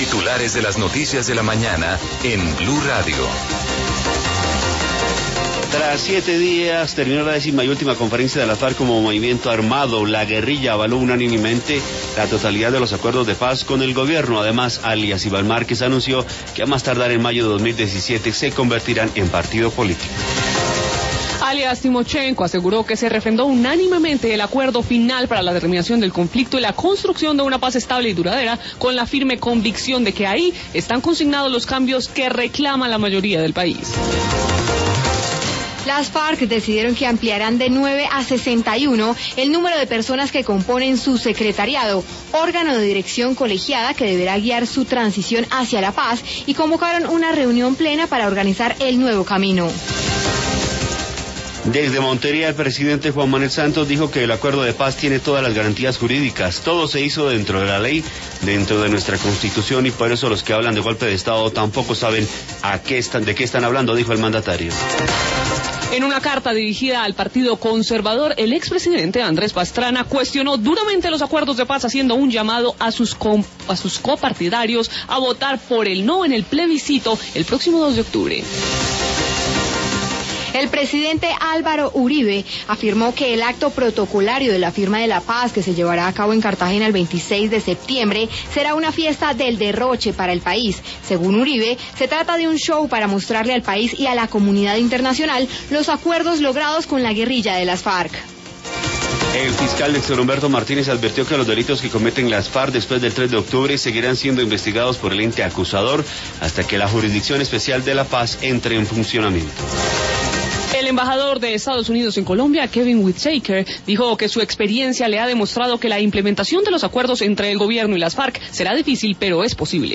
Titulares de las noticias de la mañana en Blue Radio. Tras 7 días terminó la 10ª y última conferencia de la FARC como movimiento armado. La guerrilla avaló unánimemente la totalidad de los acuerdos de paz con el gobierno. Además, alias Iván Márquez anunció que a más tardar en mayo de 2017 se convertirán en partido político. Alias Timochenko aseguró que se refrendó unánimemente el acuerdo final para la terminación del conflicto y la construcción de una paz estable y duradera, con la firme convicción de que ahí están consignados los cambios que reclama la mayoría del país. Las FARC decidieron que ampliarán de 9 a 61 el número de personas que componen su secretariado, órgano de dirección colegiada que deberá guiar su transición hacia la paz, y convocaron una reunión plena para organizar el nuevo camino. Desde Montería, el presidente Juan Manuel Santos dijo que el acuerdo de paz tiene todas las garantías jurídicas. Todo se hizo dentro de la ley, dentro de nuestra Constitución, y por eso los que hablan de golpe de Estado tampoco saben de qué están hablando, dijo el mandatario. En una carta dirigida al Partido Conservador, el expresidente Andrés Pastrana cuestionó duramente los acuerdos de paz, haciendo un llamado a sus copartidarios a votar por el no en el plebiscito el próximo 2 de octubre. El presidente Álvaro Uribe afirmó que el acto protocolario de la firma de la paz, que se llevará a cabo en Cartagena el 26 de septiembre, será una fiesta del derroche para el país. Según Uribe, se trata de un show para mostrarle al país y a la comunidad internacional los acuerdos logrados con la guerrilla de las FARC. El fiscal Néstor Humberto Martínez advirtió que los delitos que cometen las FARC después del 3 de octubre seguirán siendo investigados por el ente acusador hasta que la Jurisdicción Especial de la Paz entre en funcionamiento. El embajador de Estados Unidos en Colombia, Kevin Whitaker, dijo que su experiencia le ha demostrado que la implementación de los acuerdos entre el gobierno y las FARC será difícil, pero es posible.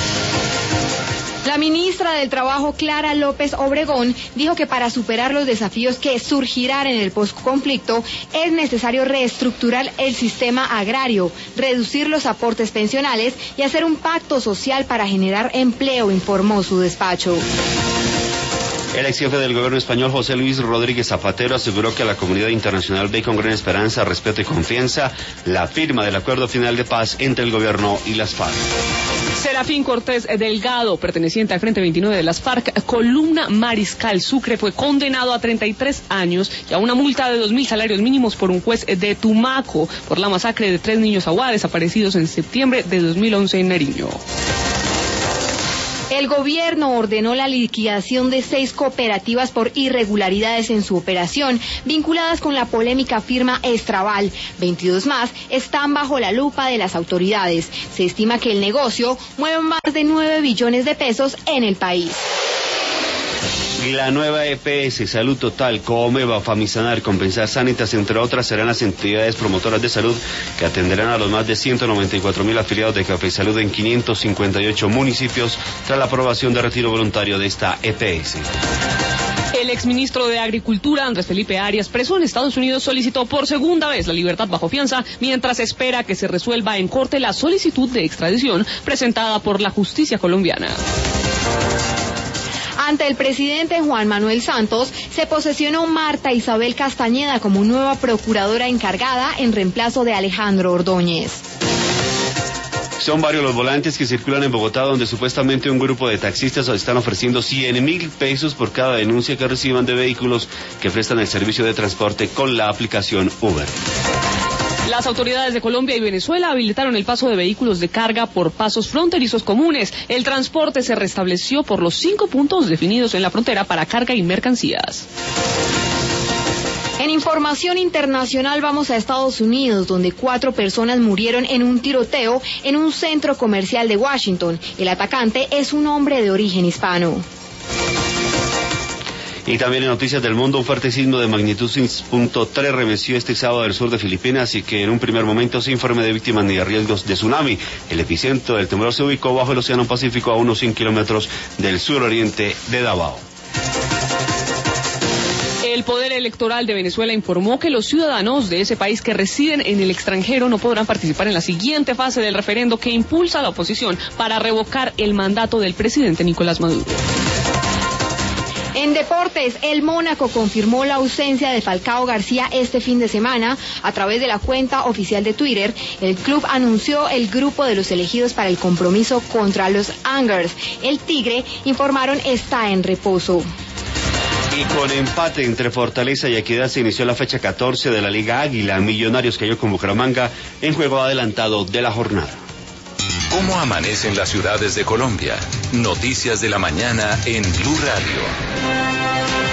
La ministra del Trabajo, Clara López Obregón, dijo que para superar los desafíos que surgirán en el posconflicto es necesario reestructurar el sistema agrario, reducir los aportes pensionales y hacer un pacto social para generar empleo, informó su despacho. El ex jefe del gobierno español, José Luis Rodríguez Zapatero, aseguró que la comunidad internacional ve con gran esperanza, respeto y confianza la firma del acuerdo final de paz entre el gobierno y las FARC. Serafín Cortés Delgado, perteneciente al Frente 29 de las FARC, columna Mariscal Sucre, fue condenado a 33 años y a una multa de 2.000 salarios mínimos por un juez de Tumaco por la masacre de 3 niños aguá desaparecidos en septiembre de 2011 en Nariño. El gobierno ordenó la liquidación de 6 cooperativas por irregularidades en su operación, vinculadas con la polémica firma Estraval. 22 más están bajo la lupa de las autoridades. Se estima que el negocio mueve más de 9 billones de pesos en el país. La nueva EPS, Salud Total, Comeva, Famisanar, Compensar, Sanitas, entre otras, serán las entidades promotoras de salud que atenderán a los más de 194.000 afiliados de Café Salud en 558 municipios tras la aprobación de retiro voluntario de esta EPS. El exministro de Agricultura, Andrés Felipe Arias, preso en Estados Unidos, solicitó por segunda vez la libertad bajo fianza, mientras espera que se resuelva en corte la solicitud de extradición presentada por la justicia colombiana. Ante el presidente Juan Manuel Santos, se posesionó Marta Isabel Castañeda como nueva procuradora encargada en reemplazo de Alejandro Ordóñez. Son varios los volantes que circulan en Bogotá, donde supuestamente un grupo de taxistas están ofreciendo 100.000 pesos por cada denuncia que reciban de vehículos que prestan el servicio de transporte con la aplicación Uber. Las autoridades de Colombia y Venezuela habilitaron el paso de vehículos de carga por pasos fronterizos comunes. El transporte se restableció por los 5 puntos definidos en la frontera para carga y mercancías. En información internacional vamos a Estados Unidos, donde 4 personas murieron en un tiroteo en un centro comercial de Washington. El atacante es un hombre de origen hispano. Y también en noticias del mundo, un fuerte sismo de magnitud 6.3 remeció este sábado del sur de Filipinas, y que en un primer momento se informe de víctimas ni de riesgos de tsunami. El epicentro del temblor se ubicó bajo el Océano Pacífico a unos 100 kilómetros del suroriente de Davao. El Poder Electoral de Venezuela informó que los ciudadanos de ese país que residen en el extranjero no podrán participar en la siguiente fase del referendo que impulsa a la oposición para revocar el mandato del presidente Nicolás Maduro. En deportes, el Mónaco confirmó la ausencia de Falcao García este fin de semana. A través de la cuenta oficial de Twitter, el club anunció el grupo de los elegidos para el compromiso contra los Angers. El Tigre, informaron, está en reposo. Y con empate entre Fortaleza y Equidad se inició la fecha 14 de la Liga Águila. Millonarios cayó con Bucaramanga en juego adelantado de la jornada. ¿Cómo amanecen las ciudades de Colombia? Noticias de la mañana en Blue Radio.